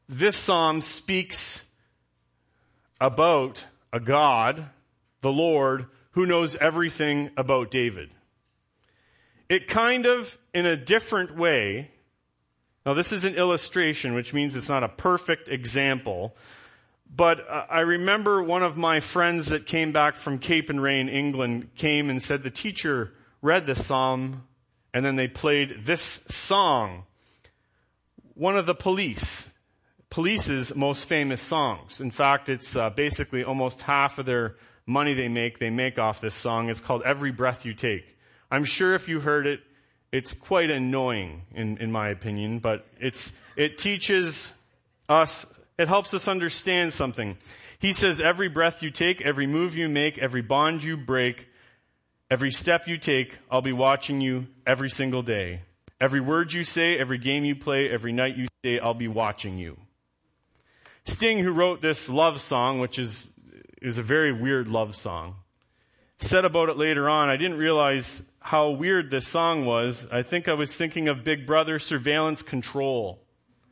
this psalm speaks about a God, the Lord, who knows everything about David. It kind of, in a different way, now this is an illustration, which means it's not a perfect example, but I remember one of my friends that came back from Cape and Ray in England came and said the teacher read the psalm and then they played this song. One of the Police's most famous songs. In fact, it's basically almost half of their money they make off this song. It's called Every Breath You Take. I'm sure if you heard it, it's quite annoying in my opinion, but it teaches us, it helps us understand something. He says, every breath you take, every move you make, every bond you break, every step you take, I'll be watching you every single day. Every word you say, every game you play, every night you stay, I'll be watching you. Sting, who wrote this love song, which is a very weird love song, said about it later on, I didn't realize how weird this song was. I think I was thinking of Big Brother surveillance control.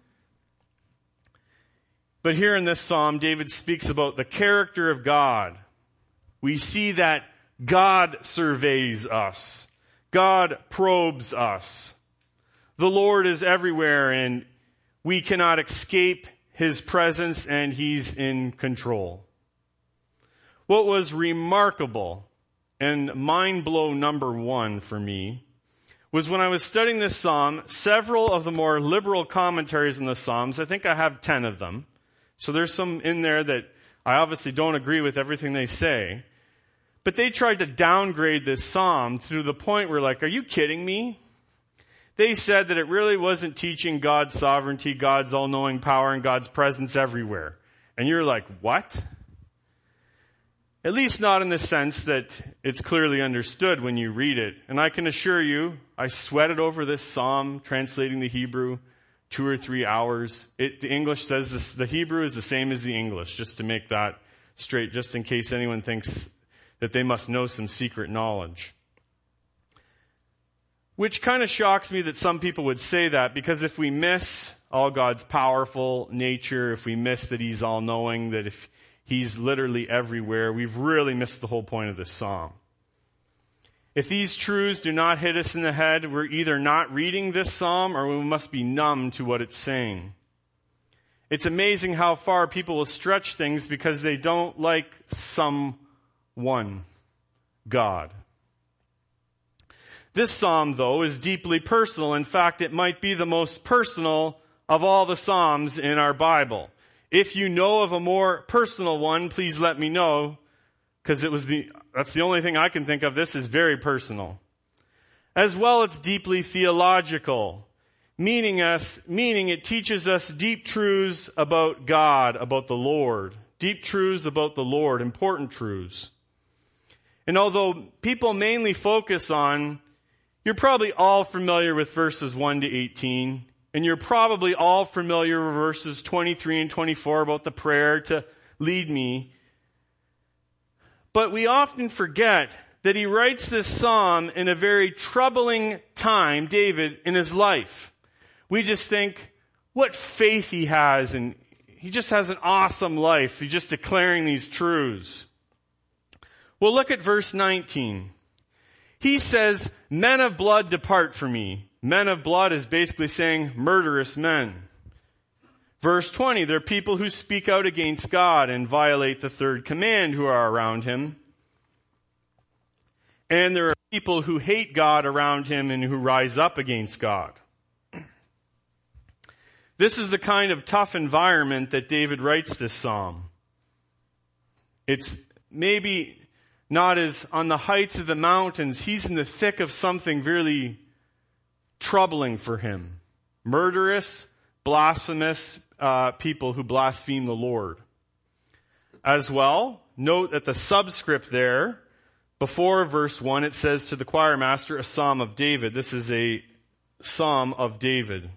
But here in this psalm, David speaks about the character of God. We see that God surveys us. God probes us. The Lord is everywhere and we cannot escape His presence and He's in control. What was remarkable and mind blow number one for me was when I was studying this psalm, several of the more liberal commentaries in the Psalms, I think I have 10 of them. So there's some in there that I obviously don't agree with everything they say. But they tried to downgrade this psalm to the point where like, are you kidding me? They said that it really wasn't teaching God's sovereignty, God's all-knowing power, and God's presence everywhere. And you're like, what? At least not in the sense that it's clearly understood when you read it. And I can assure you, I sweated over this psalm, translating the Hebrew, 2 or 3 hours. The English says this, the Hebrew is the same as the English, just to make that straight, just in case anyone thinks that they must know some secret knowledge. Which kind of shocks me that some people would say that, because if we miss all God's powerful nature, if we miss that He's all-knowing, that if He's literally everywhere, we've really missed the whole point of this psalm. If these truths do not hit us in the head, we're either not reading this psalm or we must be numb to what it's saying. It's amazing how far people will stretch things because they don't like someone, God. This psalm, though, is deeply personal. In fact, it might be the most personal of all the psalms in our Bible. If you know of a more personal one, please let me know, because that's the only thing I can think of. This is very personal. As well, it's deeply theological, meaning it teaches us deep truths about God, about the Lord. Deep truths about the Lord, important truths. And although people mainly focus on, you're probably all familiar with verses 1 to 18, and you're probably all familiar with verses 23 and 24 about the prayer to lead me. But we often forget that he writes this psalm in a very troubling time, David, in his life. We just think, what faith he has, and he just has an awesome life. He's just declaring these truths. Well, look at verse 19. He says, men of blood depart from me. Men of blood is basically saying murderous men. Verse 20, there are people who speak out against God and violate the third command who are around him. And there are people who hate God around him and who rise up against God. This is the kind of tough environment that David writes this psalm. It's maybe not as on the heights of the mountains. He's in the thick of something really troubling for him. Murderous, blasphemous people who blaspheme the Lord. As well, note that the subscript there, before verse 1, it says to the choir master, a psalm of David. This is a psalm of David.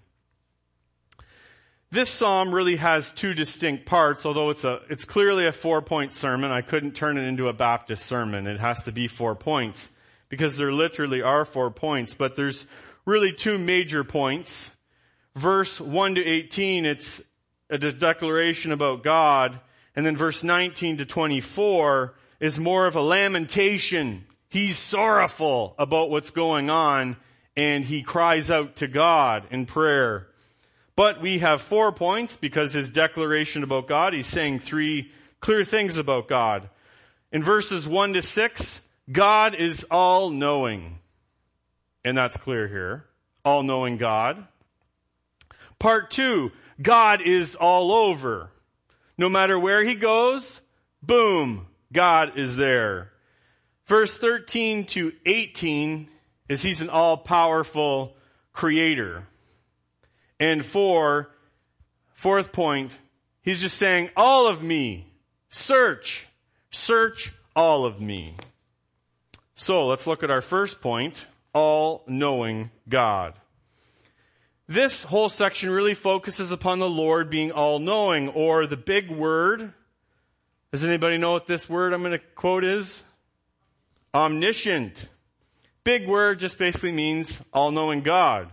This psalm really has two distinct parts, although it's clearly a 4-point sermon. I couldn't turn it into a Baptist sermon. It has to be 4 points, because there literally are 4 points, but there's really two major points. Verse 1 to 18, it's a declaration about God, and then verse 19 to 24 is more of a lamentation. He's sorrowful about what's going on, and he cries out to God in prayer. But we have 4 points because his declaration about God, he's saying 3 clear things about God. In verses 1 to 6, God is all-knowing. And that's clear here. All-knowing God. Part 2, God is all over. No matter where he goes, boom, God is there. Verse 13 to 18 is he's an all-powerful creator. And fourth point, he's just saying, all of me, search all of me. So let's look at our first point, all-knowing God. This whole section really focuses upon the Lord being all-knowing, or the big word. Does anybody know what this word I'm going to quote is? Omniscient. Big word just basically means all-knowing God.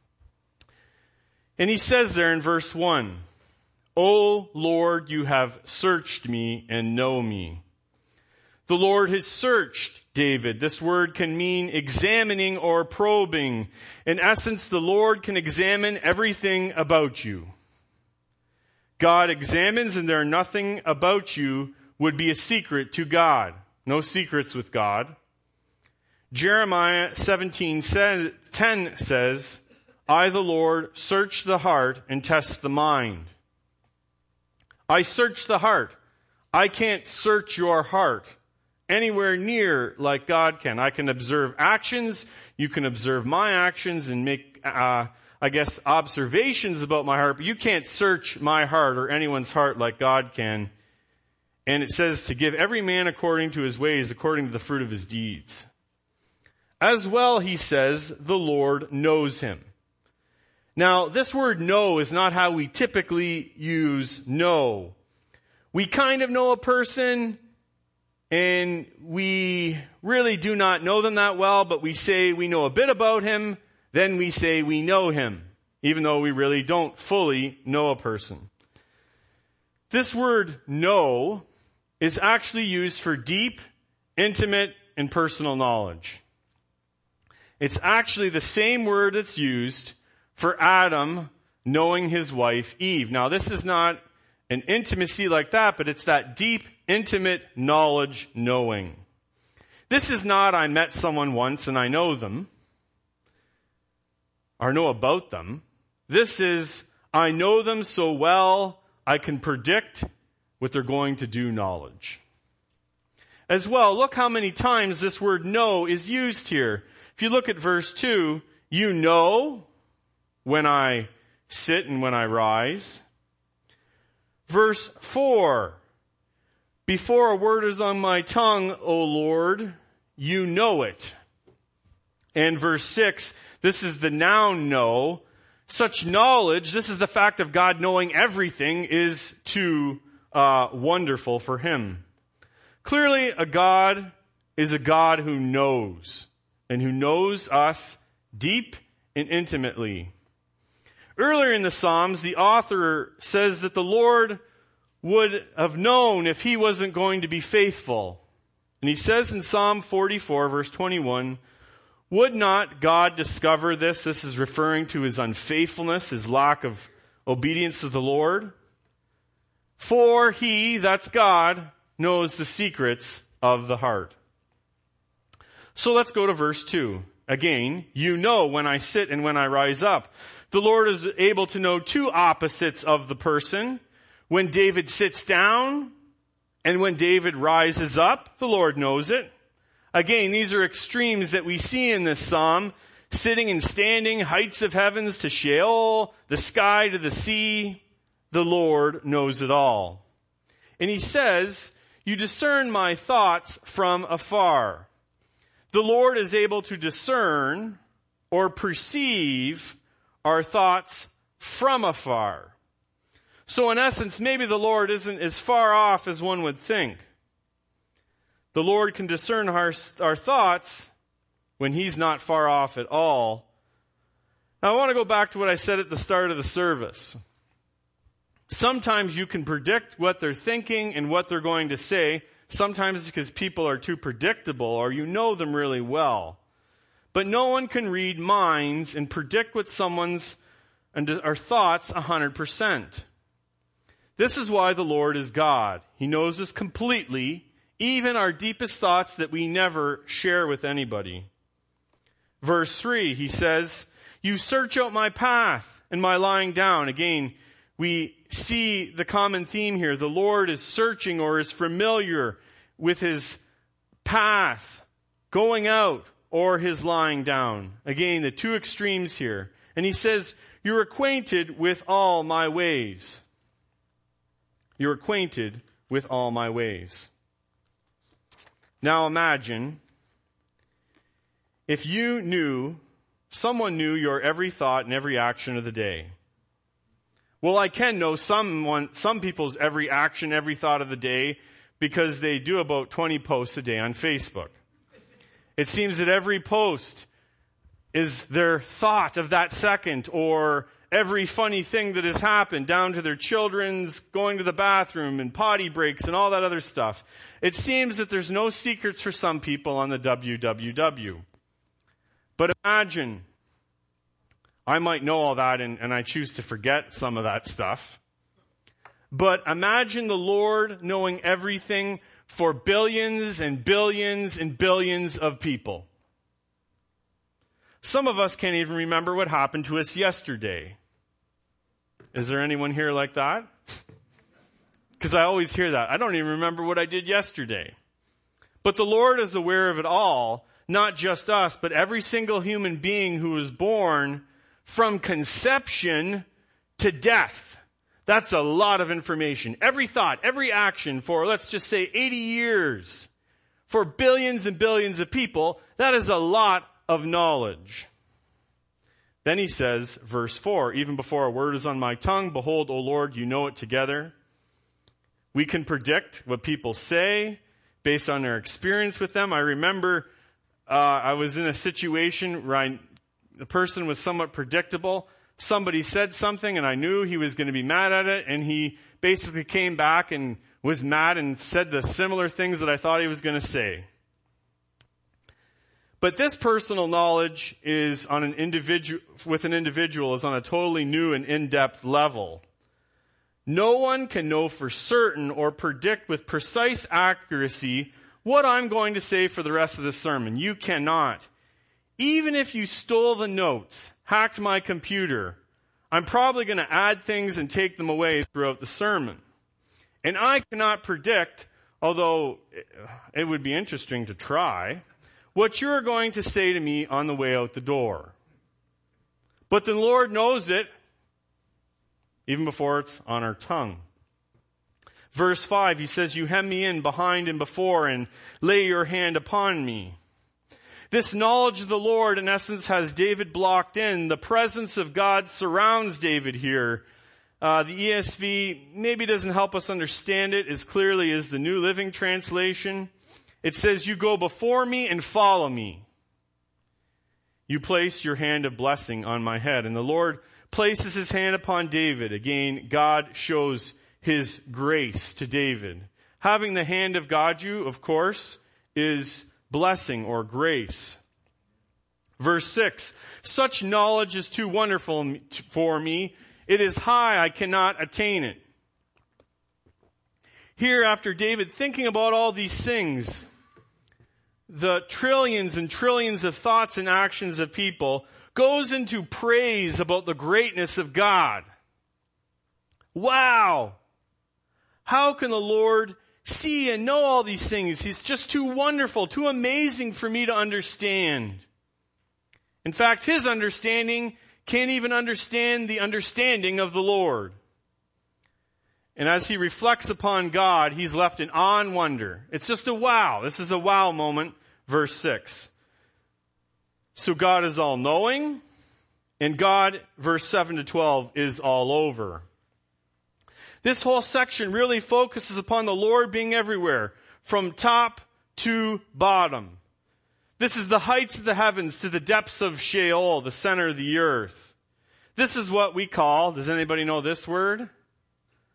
And he says there in verse 1, O Lord, you have searched me and know me. The Lord has searched David. This word can mean examining or probing. In essence, the Lord can examine everything about you. God examines, and there nothing about you would be a secret to God. No secrets with God. Jeremiah 17:10 says, I, the Lord, search the heart and test the mind. I search the heart. I can't search your heart anywhere near like God can. I can observe actions. You can observe my actions and make, observations about my heart, but you can't search my heart or anyone's heart like God can. And it says to give every man according to his ways, according to the fruit of his deeds. As well, he says, the Lord knows him. Now, this word know is not how we typically use know. We kind of know a person, and we really do not know them that well, but we say we know a bit about him, then we say we know him, even though we really don't fully know a person. This word know is actually used for deep, intimate, and personal knowledge. It's actually the same word that's used for Adam knowing his wife Eve. Now, this is not an intimacy like that, but it's that deep, intimate knowledge knowing. This is not I met someone once and I know them, or know about them. This is I know them so well I can predict what they're going to do knowledge. As well, look how many times this word know is used here. If you look at verse 2, you know when I sit and when I rise. Verse 4, before a word is on my tongue, O Lord, you know it. And verse 6, this is the noun know. Such knowledge, this is the fact of God knowing everything, is too wonderful for him. Clearly, a God is a God who knows, and who knows us deep and intimately. Earlier in the Psalms, the author says that the Lord would have known if he wasn't going to be faithful. And he says in Psalm 44, verse 21, would not God discover this? This is referring to his unfaithfulness, his lack of obedience to the Lord. For he, that's God, knows the secrets of the heart. So let's go to verse 2. Again, you know when I sit and when I rise up. The Lord is able to know two opposites of the person. When David sits down and when David rises up, the Lord knows it. Again, these are extremes that we see in this psalm. Sitting and standing, heights of heavens to Sheol, the sky to the sea. The Lord knows it all. And he says, you discern my thoughts from afar. The Lord is able to discern or perceive our thoughts from afar. So in essence, maybe the Lord isn't as far off as one would think. The Lord can discern our thoughts when he's not far off at all. Now I want to go back to what I said at the start of the service. Sometimes you can predict what they're thinking and what they're going to say. Sometimes because people are too predictable or you know them really well. But no one can read minds and predict what someone's or thoughts 100%. This is why the Lord is God. He knows us completely, even our deepest thoughts that we never share with anybody. Verse 3, he says, "You search out my path and my lying down." Again, we see the common theme here. The Lord is searching or is familiar with his path, going out, or his lying down. Again, the two extremes here. And he says, "You're acquainted with all my ways." You're acquainted with all my ways. Now imagine if someone knew your every thought and every action of the day. Well, I can know some people's every action, every thought of the day because they do about 20 posts a day on Facebook. It seems that every post is their thought of that second, or every funny thing that has happened, down to their children's going to the bathroom and potty breaks and all that other stuff. It seems that there's no secrets for some people on the WWW. But imagine, I might know all that and I choose to forget some of that stuff. But imagine the Lord knowing everything for billions and billions and billions of people. Some of us can't even remember what happened to us yesterday. Is there anyone here like that? Because I always hear that. I don't even remember what I did yesterday. But the Lord is aware of it all, not just us, but every single human being who was born from conception to death. That's a lot of information. Every thought, every action for, let's just say, 80 years. For billions and billions of people, that is a lot of knowledge. Then he says, verse 4, "Even before a word is on my tongue, behold, O Lord, you know it together." We can predict what people say based on their experience with them. I remember I was in a situation where the person was somewhat predictable. Somebody said something and I knew he was going to be mad at it, and he basically came back and was mad and said the similar things that I thought he was going to say. But this personal knowledge is on an individual is on a totally new and in-depth level. No one can know for certain or predict with precise accuracy what I'm going to say for the rest of the sermon. You cannot. Even if you stole the notes, hacked my computer, I'm probably going to add things and take them away throughout the sermon. And I cannot predict, although it would be interesting to try, what you're going to say to me on the way out the door. But the Lord knows it even before it's on our tongue. Verse 5, he says, "You hem me in behind and before and lay your hand upon me." This knowledge of the Lord, in essence, has David blocked in. The presence of God surrounds David here. The ESV maybe doesn't help us understand it as clearly as the New Living Translation. It says, "You go before me and follow me. You place your hand of blessing on my head." And the Lord places his hand upon David. Again, God shows his grace to David. Having the hand of God, of course, is blessing or grace. Verse 6, "Such knowledge is too wonderful for me. It is high, I cannot attain it." Here, after David thinking about all these things, the trillions and trillions of thoughts and actions of people, goes into praise about the greatness of God. Wow! How can the Lord see and know all these things? He's just too wonderful, too amazing for me to understand. In fact, his understanding can't even understand the understanding of the Lord. And as he reflects upon God, he's left in awe and wonder. It's just a wow. This is a wow moment. Verse 6. So God is all-knowing, and God, verse 7 to 12, is all over. This whole section really focuses upon the Lord being everywhere, from top to bottom. This is the heights of the heavens to the depths of Sheol, the center of the earth. This is what we call, does anybody know this word?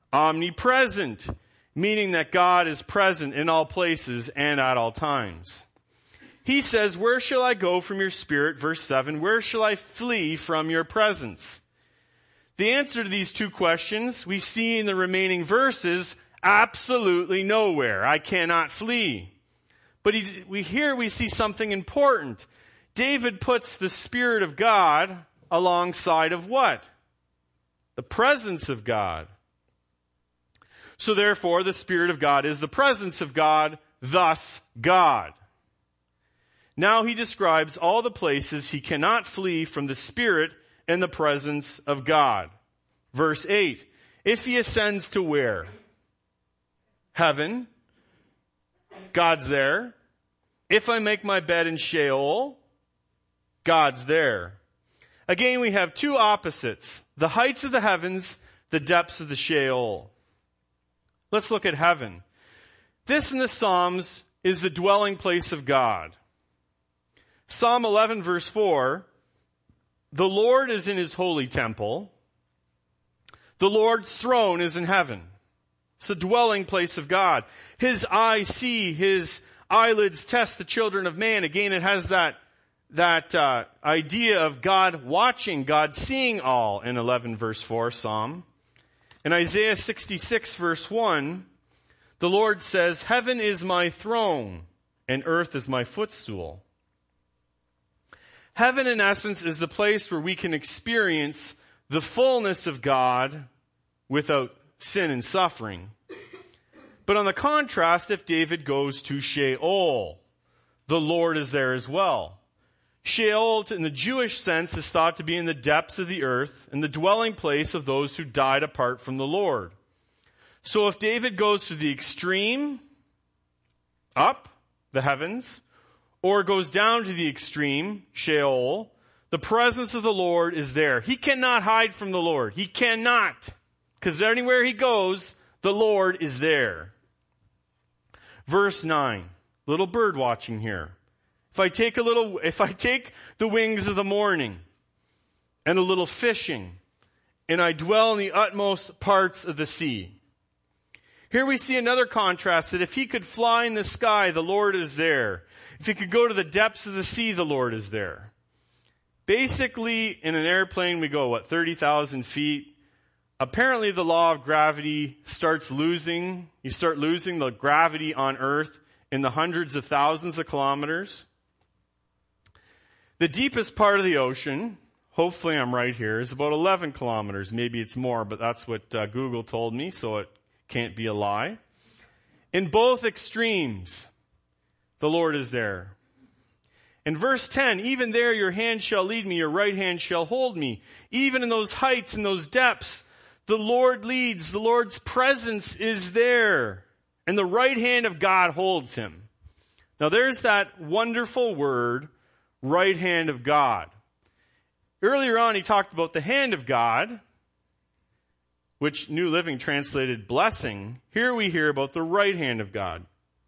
omnipresent, meaning that God is present in all places and at all times. He says, where shall I go from your spirit? Verse 7, where shall I flee from your presence? The answer to these two questions we see in the remaining verses, absolutely nowhere. I cannot flee. But here we see something important. David puts the Spirit of God alongside of what? The presence of God. So therefore, the Spirit of God is the presence of God, thus God. Now he describes all the places he cannot flee from the Spirit and the presence of God. Verse 8, if he ascends to where? Heaven. God's there. If I make my bed in Sheol, God's there. Again, we have two opposites. The heights of the heavens, the depths of the Sheol. Let's look at heaven. This in the Psalms is the dwelling place of God. Psalm 11 verse 4, the Lord is in his holy temple. The Lord's throne is in heaven. It's the dwelling place of God. His eyes see, his eyelids test the children of man. Again, it has that idea of God watching, God seeing all in 11 verse 4 Psalm. In Isaiah 66 verse 1, the Lord says, heaven is my throne and earth is my footstool. Heaven, in essence, is the place where we can experience the fullness of God without sin and suffering. But on the contrast, if David goes to Sheol, the Lord is there as well. Sheol, in the Jewish sense, is thought to be in the depths of the earth and the dwelling place of those who died apart from the Lord. So if David goes to the extreme, up, the heavens, or goes down to the extreme, Sheol, the presence of the Lord is there. He cannot hide from the Lord. He cannot. Because anywhere he goes, the Lord is there. Verse 9. Little bird watching here. If I take the wings of the morning and a little fishing, and I dwell in the utmost parts of the sea. Here we see another contrast that if he could fly in the sky, the Lord is there. If he could go to the depths of the sea, the Lord is there. Basically, in an airplane, we go, 30,000 feet. Apparently, the law of gravity starts losing. You start losing the gravity on Earth in the hundreds of thousands of kilometers. The deepest part of the ocean, hopefully I'm right here, is about 11 kilometers. Maybe it's more, but that's what Google told me, so it can't be a lie. In both extremes, the Lord is there. In verse 10, even there your hand shall lead me, your right hand shall hold me. Even in those heights and those depths, the Lord leads. The Lord's presence is there. And the right hand of God holds him. Now there's that wonderful word, right hand of God. Earlier on he talked about the hand of God, which New Living translated blessing. Here we hear about the right hand of God.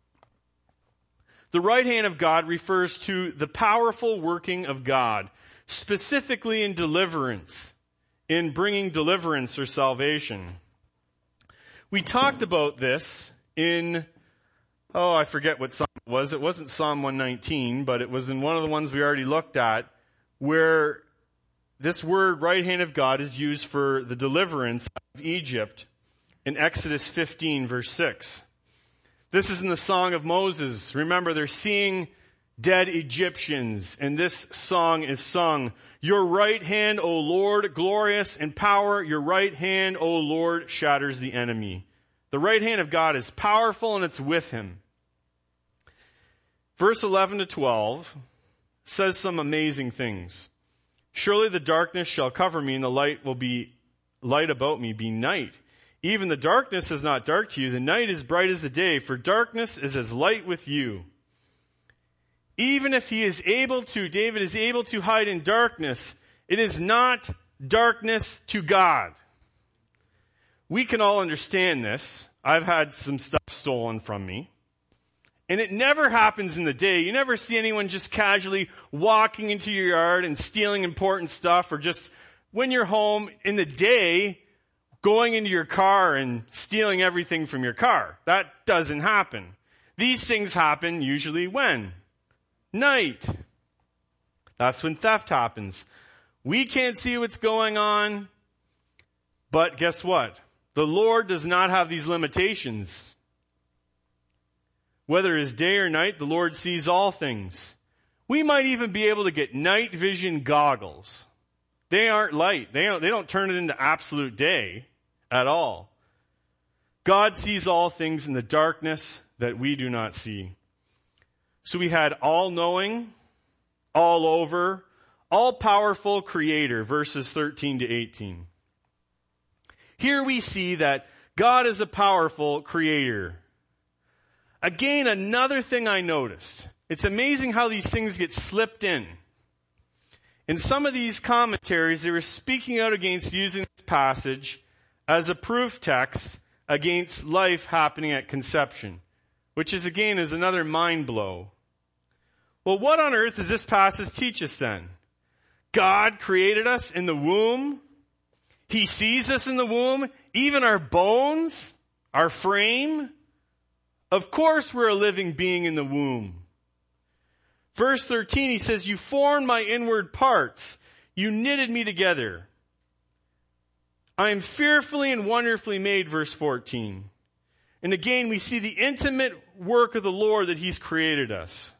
The right hand of God refers to the powerful working of God, specifically in deliverance, in bringing deliverance or salvation. We talked about this in, I forget what psalm it was. It wasn't Psalm 119, but it was in one of the ones we already looked at, where this word right hand of God is used for the deliverance of Egypt in Exodus 15 verse 6. This is in the Song of Moses. Remember, they're seeing dead Egyptians, and this song is sung. Your right hand, O Lord, glorious in power. Your right hand, O Lord, shatters the enemy. The right hand of God is powerful, and it's with him. Verse 11 to 12 says some amazing things. Surely the darkness shall cover me, and the light will be light about me, be night. Even the darkness is not dark to you. The night is bright as the day, for darkness is as light with you. Even if David is able to hide in darkness, it is not darkness to God. We can all understand this. I've had some stuff stolen from me. And it never happens in the day. You never see anyone just casually walking into your yard and stealing important stuff, or just when you're home in the day, going into your car and stealing everything from your car. That doesn't happen. These things happen usually when? Night. That's when theft happens. We can't see what's going on, but guess what? The Lord does not have these limitations. Whether it's day or night, the Lord sees all things. We might even be able to get night vision goggles. They aren't light. They don't turn it into absolute day at all. God sees all things in the darkness that we do not see. So we had all-knowing, all-over, all-powerful creator, verses 13 to 18. Here we see that God is a powerful creator. Again, another thing I noticed. It's amazing how these things get slipped in. In some of these commentaries, they were speaking out against using this passage as a proof text against life happening at conception, which is another mind blow. Well, what on earth does this passage teach us then? God created us in the womb. He sees us in the womb, even our bones, our frame. Of course we're a living being in the womb. Verse 13, he says, you formed my inward parts. You knitted me together. I am fearfully and wonderfully made, verse 14. And again, we see the intimate work of the Lord that he's created us.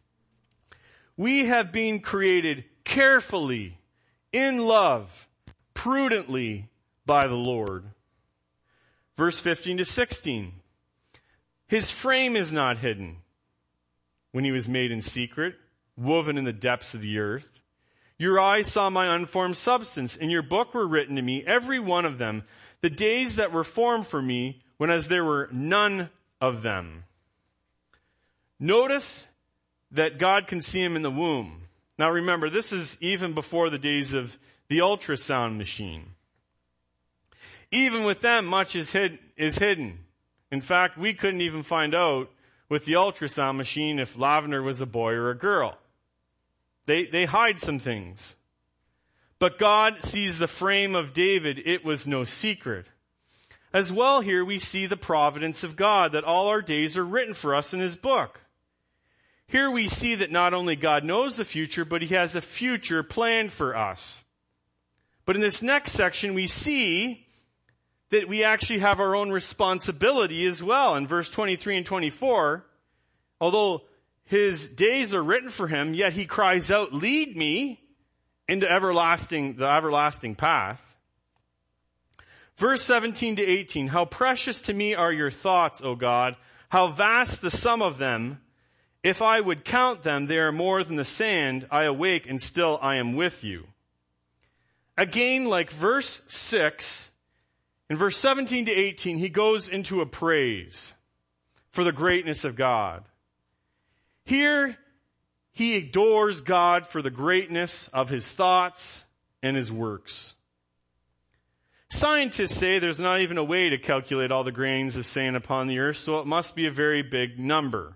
We have been created carefully, in love, prudently by the Lord. Verse 15 to 16. His frame is not hidden when he was made in secret, woven in the depths of the earth. Your eyes saw my unformed substance. In your book were written to me, every one of them, the days that were formed for me, when as there were none of them. Notice that God can see him in the womb. Now remember, this is even before the days of the ultrasound machine. Even with them, much is hidden. In fact, we couldn't even find out with the ultrasound machine if Lavender was a boy or a girl. They hide some things. But God sees the frame of David. It was no secret. As well here we see the providence of God, that all our days are written for us in his book. Here we see that not only God knows the future, but he has a future planned for us. But in this next section we see that we actually have our own responsibility as well. In verse 23 and 24, although his days are written for him, yet he cries out, lead me into the everlasting path. Verse 17 to 18, how precious to me are your thoughts, O God, how vast the sum of them. If I would count them, they are more than the sand. I awake and still I am with you. Again, like verse 6, in verse 17 to 18, he goes into a praise for the greatness of God. Here, he adores God for the greatness of his thoughts and his works. Scientists say there's not even a way to calculate all the grains of sand upon the earth, so it must be a very big number.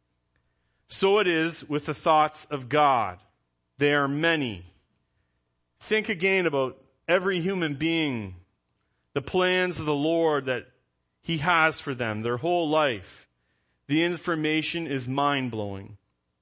So it is with the thoughts of God. They are many. Think again about every human being, the plans of the Lord that he has for them, their whole life. The information is mind-blowing.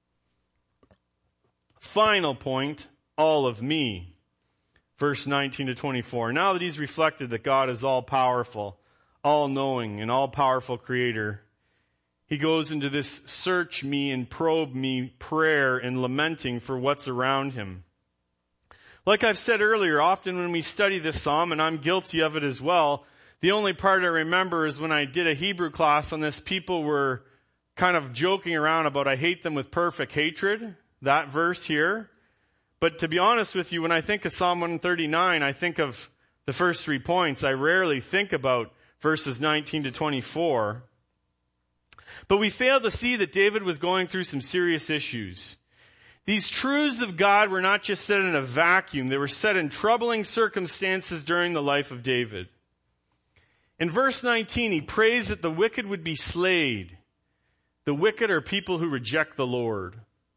Final point, all of me. Verse 19 to 24. Now that he's reflected that God is all-powerful, all-knowing, and all-powerful creator, he goes into this search me and probe me prayer and lamenting for what's around him. Like I've said earlier, often when we study this psalm, and I'm guilty of it as well, the only part I remember is when I did a Hebrew class on this, people were kind of joking around about I hate them with perfect hatred, that verse here. But to be honest with you, when I think of Psalm 139, I think of the first 3 points. I rarely think about verses 19 to 24. But we fail to see that David was going through some serious issues. These truths of God were not just set in a vacuum. They were set in troubling circumstances during the life of David. In verse 19, he prays that the wicked would be slain. The wicked are people who reject the Lord.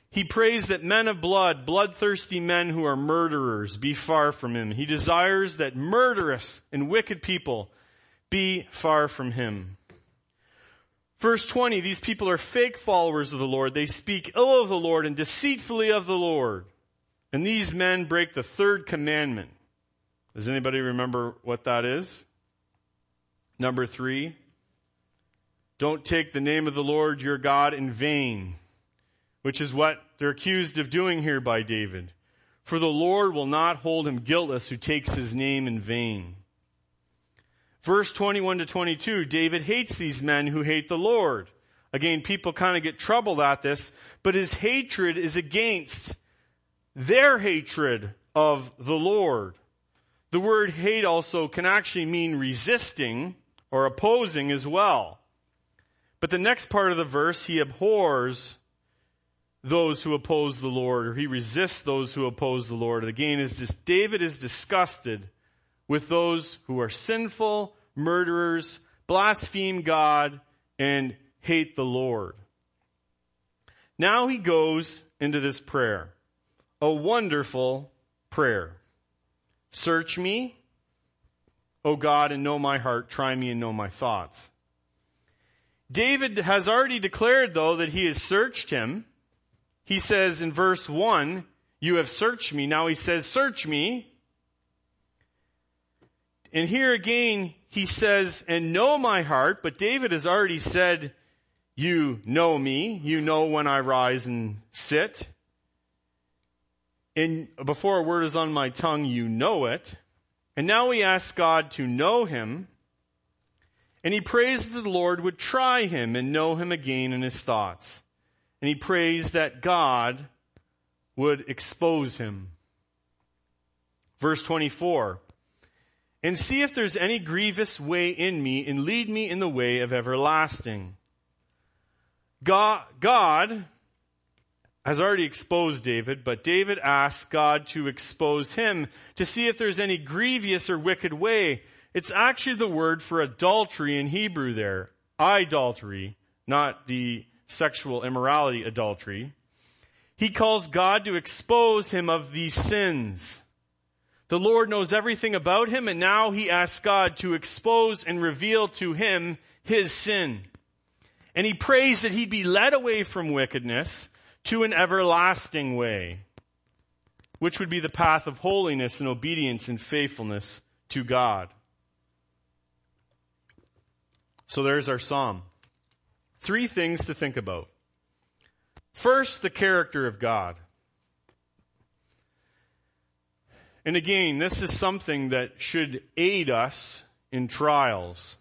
He prays that men of blood, bloodthirsty men who are murderers, be far from him. He desires that murderous and wicked people be far from him. Verse 20, these people are fake followers of the Lord. They speak ill of the Lord and deceitfully of the Lord. And these men break the third commandment. Does anybody remember what that is? Number 3, don't take the name of the Lord your God in vain, which is what they're accused of doing here by David. For the Lord will not hold him guiltless who takes his name in vain. Verse 21 to 22, David hates these men who hate the Lord. Again, people kind of get troubled at this, but his hatred is against their hatred of the Lord. The word hate also can actually mean resisting or opposing as well. But the next part of the verse, he abhors those who oppose the Lord, or he resists those who oppose the Lord. Again, David is disgusted with those who are sinful, murderers, blaspheme God, and hate the Lord. Now he goes into this prayer. A wonderful prayer. Search me, O God, and know my heart. Try me and know my thoughts. David has already declared, though, that he has searched him. He says in verse 1, you have searched me. Now he says, search me. And here again, he says, and know my heart. But David has already said, you know me. You know when I rise and sit. And before a word is on my tongue, you know it. And now he asks God to know him. And he prays that the Lord would try him and know him again in his thoughts. And he prays that God would expose him. Verse 24. And see if there's any grievous way in me, and lead me in the way of everlasting. God has already exposed David, but David asks God to expose him to see if there's any grievous or wicked way. It's actually the word for adultery in Hebrew there. Idolatry, not the sexual immorality adultery. He calls God to expose him of these sins. The Lord knows everything about him, and now he asks God to expose and reveal to him his sin. And he prays that he be led away from wickedness to an everlasting way, which would be the path of holiness and obedience and faithfulness to God. So there's our psalm. 3 things to think about. First, the character of God. And again, this is something that should aid us in trials.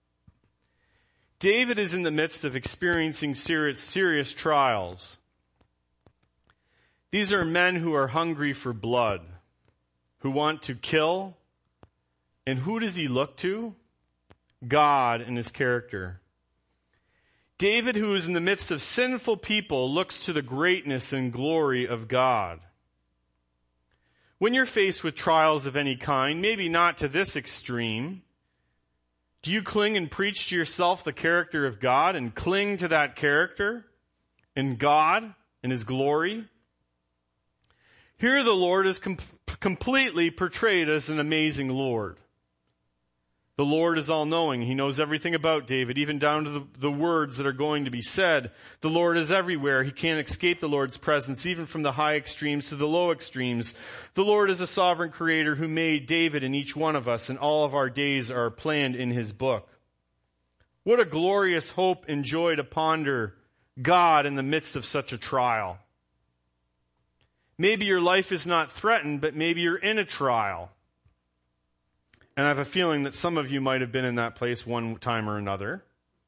David is in the midst of experiencing serious trials. These are men who are hungry for blood, who want to kill. And who does he look to? God and his character. David, who is in the midst of sinful people, looks to the greatness and glory of God. When you're faced with trials of any kind, maybe not to this extreme, do you cling and preach to yourself the character of God and cling to that character and God and his glory? Here the Lord is completely portrayed as an amazing Lord. The Lord is all-knowing. He knows everything about David, even down to the words that are going to be said. The Lord is everywhere. He can't escape the Lord's presence, even from the high extremes to the low extremes. The Lord is a sovereign creator who made David and each one of us, and all of our days are planned in his book. What a glorious hope and joy to ponder God in the midst of such a trial. Maybe your life is not threatened, but maybe you're in a trial. And I have a feeling that some of you might have been in that place one time or another.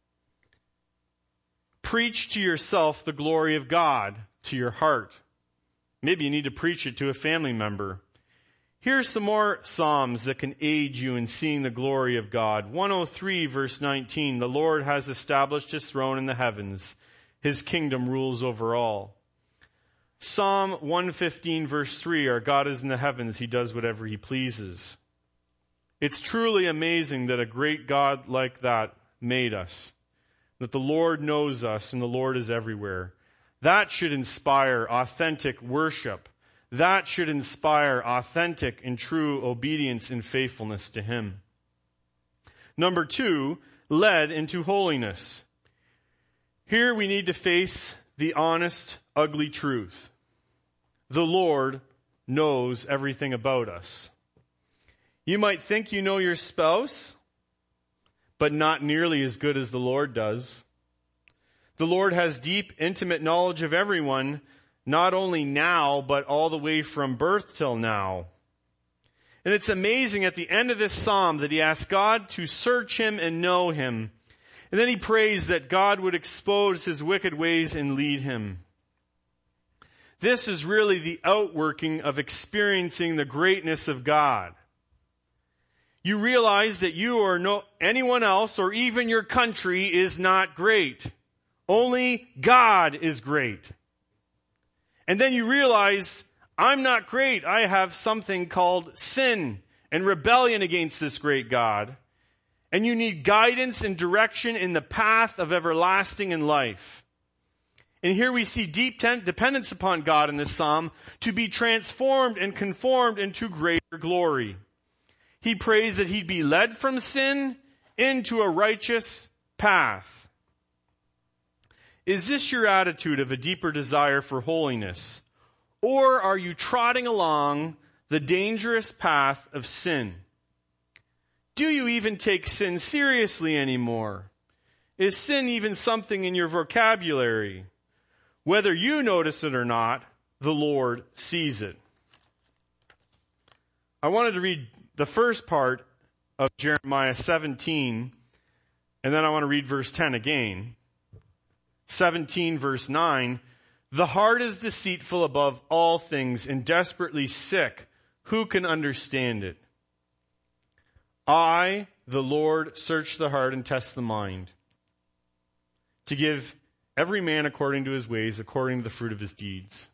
Preach to yourself the glory of God to your heart. Maybe you need to preach it to a family member. Here's some more Psalms that can aid you in seeing the glory of God. 103 verse 19, the Lord has established his throne in the heavens. His kingdom rules over all. Psalm 115 verse 3, our God is in the heavens. He does whatever he pleases. It's truly amazing that a great God like that made us, that the Lord knows us and the Lord is everywhere. That should inspire authentic worship. That should inspire authentic and true obedience and faithfulness to Him. Number 2, led into holiness. Here we need to face the honest, ugly truth. The Lord knows everything about us. You might think you know your spouse, but not nearly as good as the Lord does. The Lord has deep, intimate knowledge of everyone, not only now, but all the way from birth till now. And it's amazing at the end of this psalm that he asks God to search him and know him. And then he prays that God would expose his wicked ways and lead him. This is really the outworking of experiencing the greatness of God. You realize that you or no anyone else or even your country is not great. Only God is great. And then you realize, I'm not great. I have something called sin and rebellion against this great God. And you need guidance and direction in the path of everlasting in life. And here we see deep dependence upon God in this psalm to be transformed and conformed into greater glory. He prays that he'd be led from sin into a righteous path. Is this your attitude of a deeper desire for holiness? Or are you trotting along the dangerous path of sin? Do you even take sin seriously anymore? Is sin even something in your vocabulary? Whether you notice it or not, the Lord sees it. I wanted to read the first part of Jeremiah 17, and then I want to read verse 10 again. 17 verse 9, the heart is deceitful above all things and desperately sick. Who can understand it? I, the Lord, search the heart and test the mind, to give every man according to his ways, according to the fruit of his deeds.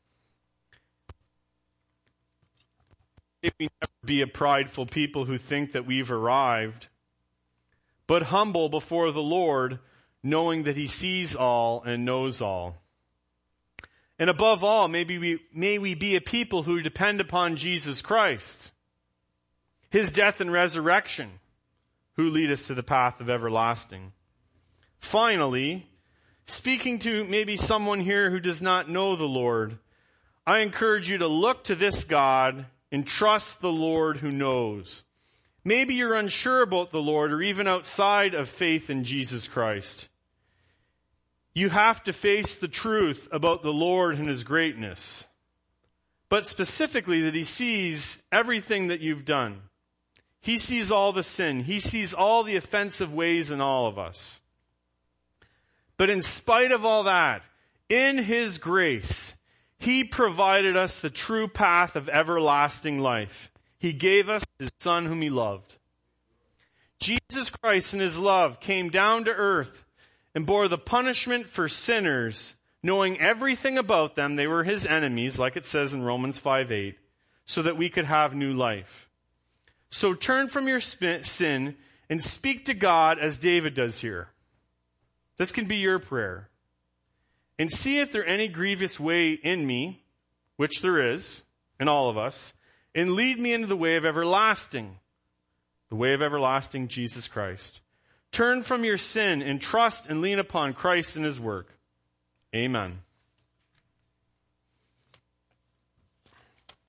May we never be a prideful people who think that we've arrived, but humble before the Lord, knowing that he sees all and knows all. And above all, may we be a people who depend upon Jesus Christ, his death and resurrection, who lead us to the path of everlasting. Finally, speaking to maybe someone here who does not know the Lord, I encourage you to look to this God and trust the Lord who knows. Maybe you're unsure about the Lord or even outside of faith in Jesus Christ. You have to face the truth about the Lord and his greatness, but specifically that he sees everything that you've done. He sees all the sin. He sees all the offensive ways in all of us. But in spite of all that, in his grace, he provided us the true path of everlasting life. He gave us his Son whom he loved. Jesus Christ in his love came down to earth and bore the punishment for sinners, knowing everything about them. They were his enemies, like it says in Romans 5:8, so that we could have new life. So turn from your sin and speak to God as David does here. This can be your prayer. And see if there any grievous way in me, which there is, in all of us, and lead me into the way of everlasting. The way of everlasting, Jesus Christ. Turn from your sin and trust and lean upon Christ and his work. Amen.